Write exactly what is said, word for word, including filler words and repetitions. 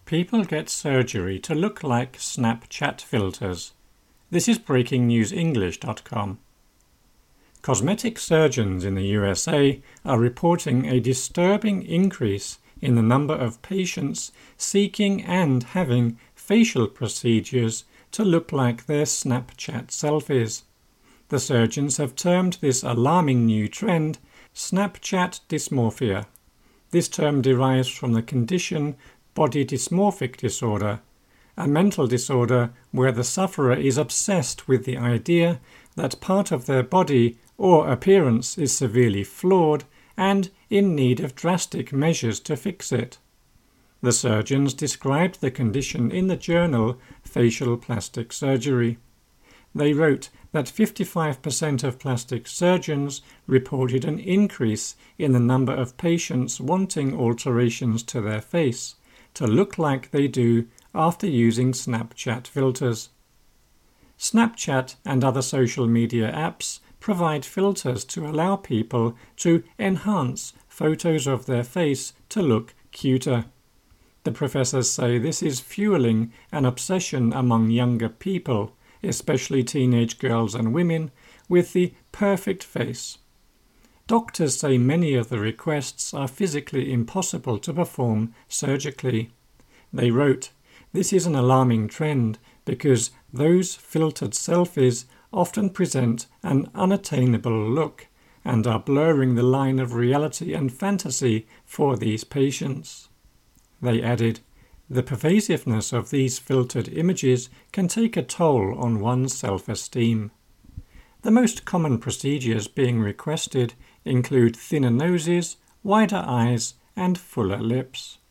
People get surgery to look like Snapchat filters. This is breaking news english dot com. Cosmetic surgeons in the U S A are reporting a disturbing increase in the number of patients seeking and having facial procedures to look like their Snapchat selfies. The surgeons have termed this alarming new trend Snapchat dysmorphia. This term derives from the condition body dysmorphic disorder, a mental disorder where the sufferer is obsessed with the idea that part of their body or appearance is severely flawed and in need of drastic measures to fix it. The surgeons described the condition in the journal Facial Plastic Surgery. They wrote that fifty-five percent of plastic surgeons reported an increase in the number of patients wanting alterations to their face to look like they do after using Snapchat filters. Snapchat and other social media apps provide filters to allow people to enhance photos of their face to look cuter. The professors say this is fueling an obsession among younger people, especially teenage girls and women, with the perfect face. Doctors say many of the requests are physically impossible to perform surgically. They wrote, "This is an alarming trend because those filtered selfies often present an unattainable look and are blurring the line of reality and fantasy for these patients." They added, "The pervasiveness of these filtered images can take a toll on one's self-esteem." The most common procedures being requested include thinner noses, wider eyes, and fuller lips.